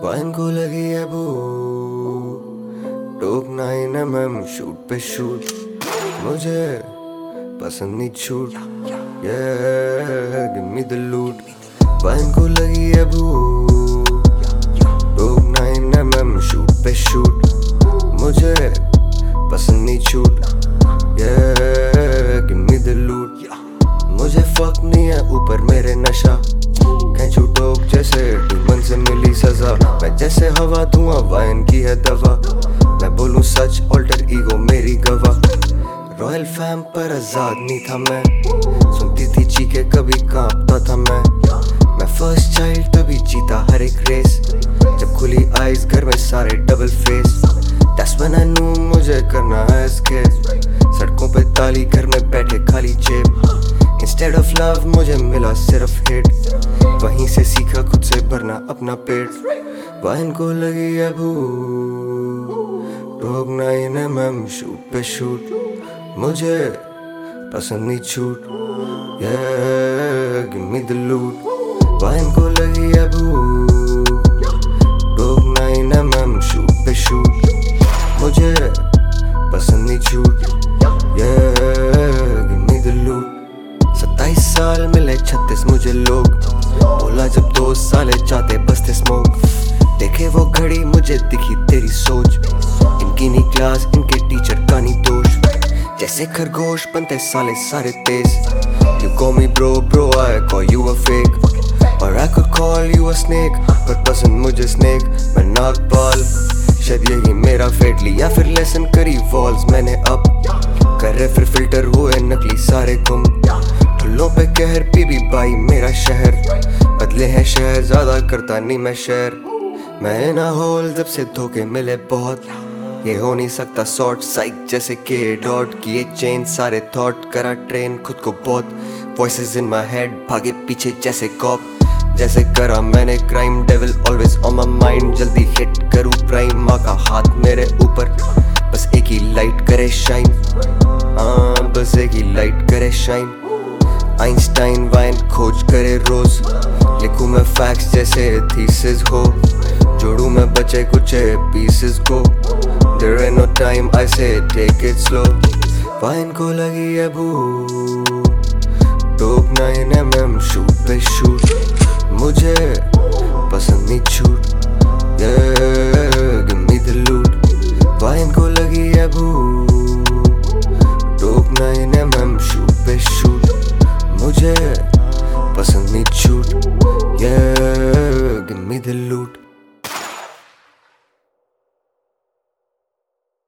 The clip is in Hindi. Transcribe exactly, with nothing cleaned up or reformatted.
वाइन को लगी है भूख, टोक नाइन एम एम शूट पे शूट, मुझे पसंद नहीं छूट, yeah, give me the loot। Wine को लगी है भूख, टोक नाइन एम एम शूट पे शूट, मुझे पसंद नहीं छूट, yeah, give me the loot। मुझे फक नहीं है ऊपर मेरे नशा, खैंचू टोक जैसे डीमन से मिली सजा। मैं जैसे हवा धुआं वाइन की है दवा, मैं बोलूं सच ऑल्टर ईगो मेरी गवाह। रॉयल फैम पर आजाद नहीं था मैं, सुनती थी चीखे कभी कांपता था मैं। मैं फर्स्ट चाइल्ड तभी जीता हर एक रेस, जब खुली आइज घर में सारे double face. That's when I knew मुझे करना है escape, सड़कों पे ताली घर में बैठे खाली जेब। Instead of love मुझे मिला सिर्फ हेट, वहीं से सीखा खुद से भरना अपना पेट। वाइन को लगी है भूख, टोक नाइन एम एम शूट पे शूट, मुझे पसंद नहीं छूट, yeah, give me the loot। Wine को लगी है भूख, टोक नाइन एम एम शूट पे शूट, मुझे पसंद नहीं छूट, yeah, give me the loot। सत्ताईस साल मिले छत्तीस मुझे लोग, बोला जब दो साले चाहते बसते स्मोक। देखे वो घड़ी मुझे दिखी तेरी सोच, इनकी नहीं क्लास इनके टीचर का नहीं दोष। जैसे खरगोश बनते साले सारे तेज, You call me bro bro I call you a fake, or I could call you a snake, पर पसंद मुझे snake मैं नागपाल। शायद यही मेरा फेट लिया फिर लेसन करी वॉल्स मैंने अब, कर रहे फिर फिल्टर हुए नकली सारे गुम। ठुल्लों पे कहर पीबी बाई मेरा शहर, बदले हैं शहर ज्यादा करता नहीं मैं शेयर। मैं ना होल जब से धोखे मिले बहुत, ये हो नहीं सकता सॉर्ट साइक जैसे के डॉट किए चेंज सारे थॉट। करा ट्रेन खुद को बहुत, वॉइसेस इन माय हेड भागे पीछे जैसे कॉप। जैसे करा मैंने crime devil always on my mind, जल्दी हिट करूं प्राइम। माँ का हाथ मेरे ऊपर बस एक ही लाइट करे शाइन, हाँ बस एक ही लाइट करे शाइन। आइंस्टाइन वाइन खोज करे रोज, लिखूं मैं फैक्ट्स जैसे थीसिस हो, जोड़ू मैं बचे कुछ पीसेस को। There ain't no time I say take it slow। Wine को लगी है भूख, टोक नाइन एम एम शूट पे शूट, मुझे पसंद नहीं छूट, yeah, give me the loot। Wine को लगी है भूख, टोक नाइन एम एम शूट पे शूट, मुझे पसंद नहीं छूट, yeah, give me the loot।